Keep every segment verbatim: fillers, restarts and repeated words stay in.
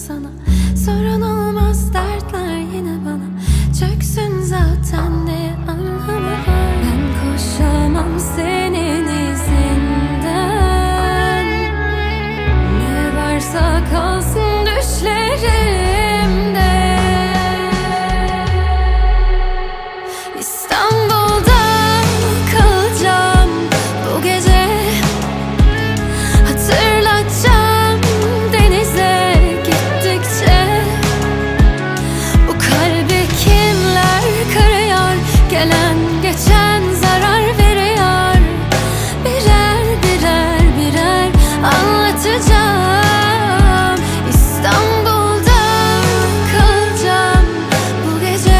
sana. Sorun olmaz dertler yine bana. Çöksün zaten ne anlamı var. Ben koşamam senin izinden. Ne varsa kalsın düşlerimde. İstanbul'da kalacağım bu gece. Hatırlatacağım denize gittikçe. Bu kalbi kimler kırıyor? Gelen geçen zarar veriyor. Birer birer birer anlatacağım. İstanbul'da kalacağım bu gece.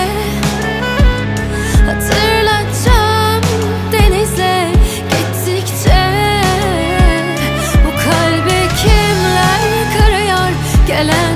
Hatırlatacağım denize gittikçe. Bu kalbi kimler kırıyor? Gelen